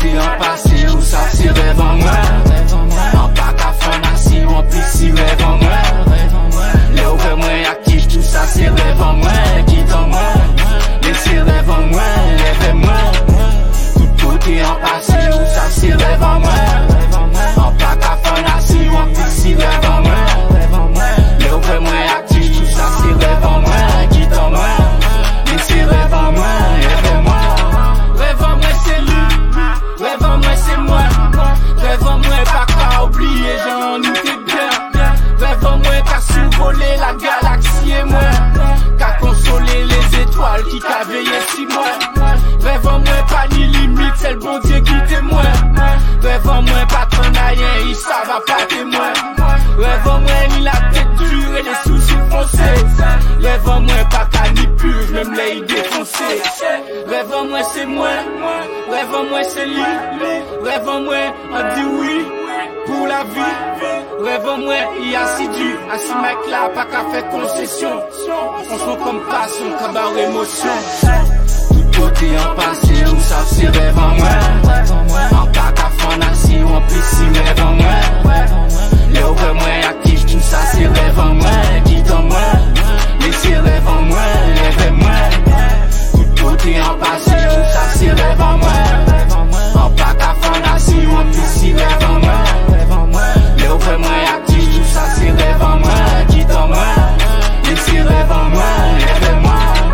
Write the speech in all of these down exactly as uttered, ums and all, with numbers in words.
côté en passé, ou ça c'est rêve en moi. En pas qu'à fanasi, en plus si rêve en moi. Les ouvres moins actifs, tout ça c'est rêve en moi. Quitte en moi, laissez rêve en moi, rêve en moi. Tout côté en passé, ou ça c'est rêve en moi. En pas qu'à fanasi, en plus si rêve en moi. Les ouvres moins actifs, tout ça c'est rêve en moi. Quitte en moi, laissez rêve en moi, rêve en moi. Rêve en moi c'est lui, rêve en moi c'est moi. Rêve en moi pas qu'à oublier, j'en étais bien. Rêve en moi qu'à survoler la galaxie et moi. Qu'à consoler les étoiles qui qu'a veillé si moi. Rêve en moi pas ni limite, c'est le bon Dieu qui témoin. Rêve en moi pas trop rien, il ça va pas témoin. Rêve en moi ni la tête dure et les soucis foncés. Rêve en moi pas qu'à ni pur, même les idées foncées. Rêve en moi c'est moi, rêve en moi c'est lui. Rêve en moi on dit oui pour la vie. Rêve en moi il y a assidu, à ce mec là pas qu'à faire concession. On sent comme passion, cabaret émotion. Tout côté en passé, où ça c'est rêve en moi. En pas qu'à fanasi, en plus si rêve en moi. Les ouvres moins actifs, tout ça c'est rêve en moi. Quitte en moi, laissez rêve en moi, rêve en moi. Tout côté en passé, où ça c'est rêve en moi. En pas qu'à fanasi, en plus si rêve en moi. Les ouvres moins actifs, tout ça c'est rêve en moi. Quitte en moi, laissez rêve en moi, rêve en moi.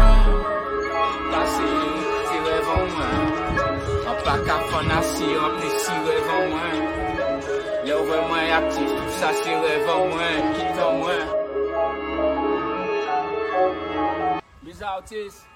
Pas qu'à fanasi, rempli si rêve en moi. Les ouvres moins actifs, tout ça c'est rêve en moi, quitte en moi. Bizarre artiste.